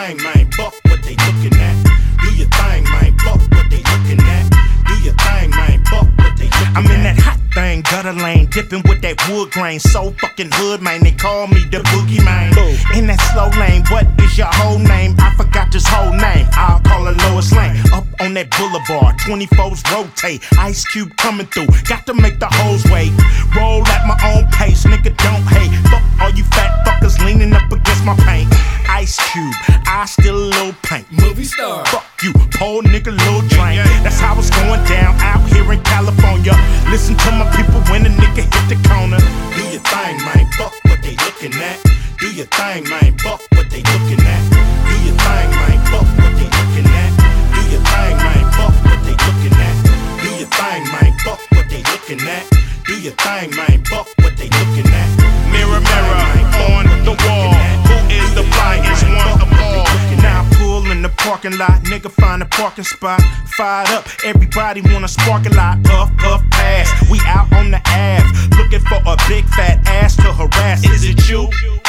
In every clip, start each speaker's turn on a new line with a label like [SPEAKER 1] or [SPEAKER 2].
[SPEAKER 1] thing, man. Fuck what they looking at. Do your thing, man. Fuck what they looking at. Do your thing, man. Fuck what they looking at. I'm in that hot thing, gutter lane, dipping with that wood grain. So fucking hood, man. They call me the boogie man. In that slow lane, what is your whole name? I forgot this whole name. I'll call her Lois Lane. Up on that boulevard, 24s rotate. Ice Cube coming through, got to make the hoes wait. Roll at my own pace, nigga don't hate. Fuck all you fat fuckers leaning up against my paint. Ice Cube, I still a little paint.
[SPEAKER 2] Movie star.
[SPEAKER 1] Fuck you, poor nigga, little drain. That's how it's going down out here in California. Listen to my people when a nigga hit the corner. Do your thing, man. Fuck what they looking at. Do your thing, man. Fuck what they looking at. Do your thing, man. Fuck what they looking at. Do your thing, man. Fuck what they looking at. Do your thing, man. Fuck what they looking at. Do your thing, man. Fuck what they looking at.
[SPEAKER 3] Mirror, mirror on the wall. Who is the flyest one of all?
[SPEAKER 1] Now I pull in the parking lot, nigga find a parking spot. Fired up, everybody wanna spark a lot. Puff, puff, pass. We out on the Ave, looking for a big fat ass to harass. Is it you?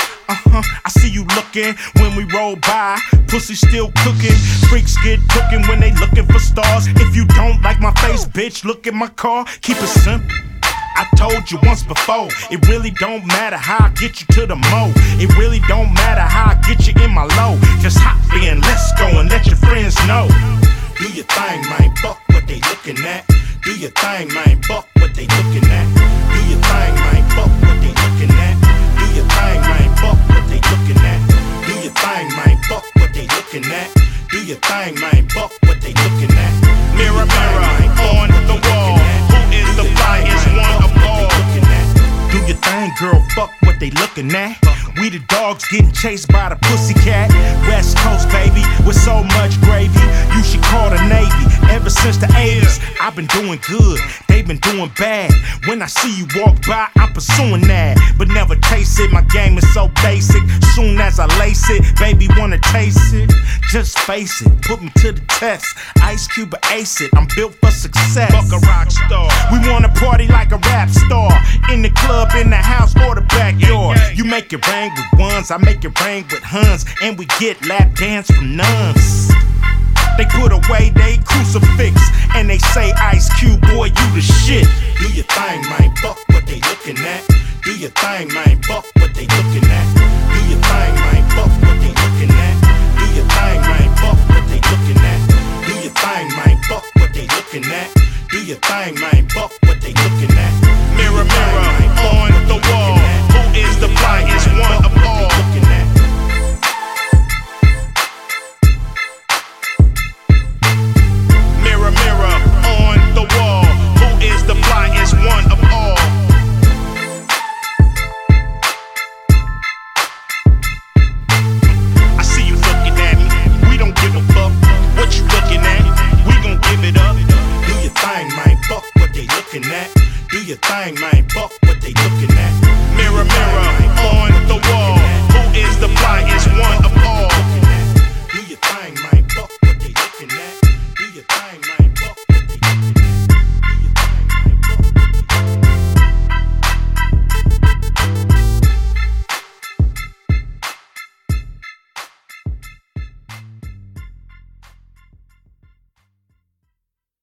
[SPEAKER 1] I see you looking when we roll by. Pussy still cooking. Freaks get cooking when they looking for stars. If you don't like my face, bitch, look at my car. Keep it simple. I told you once before, it really don't matter how I get you to the mo. It really don't matter how I get you in my low. Just hop in, let's go and let your friends know. Do your thing, man, fuck what they looking at. Do your thing, man, fuck what they looking at. Do your thing, man, fuck what they looking at. Do your thing, man, fuck what they looking at. Do your thing, man, fuck what they looking at. Do your thing, man, fuck what they looking at.
[SPEAKER 3] Mirror, mirror on the wall. Who is the flyest one of all?
[SPEAKER 1] Do your thing, girl, fuck what they looking at. We the dogs getting chased by the pussycat. West Coast, baby, with so much gravy. You should call the Navy. Ever since the 80s, I've been doing good, they've been doing bad. When I see you walk by, I'm pursuing that. But never chase it, my game is so basic. Soon as I lace it, baby wanna taste it. Just face it, put me to the test. Ice Cube or ace it, I'm built for success.
[SPEAKER 3] Fuck a rock star.
[SPEAKER 1] We wanna party like a rap star. In the club, in the house, or the backyard. You make it rain with ones, I make it rain with huns. And we get lap dance from nuns. They put away they crucifix and they say, Ice Cube, boy, you the shit. Do your thing, man, fuck what they looking at. Do your thing, man, fuck what they looking at.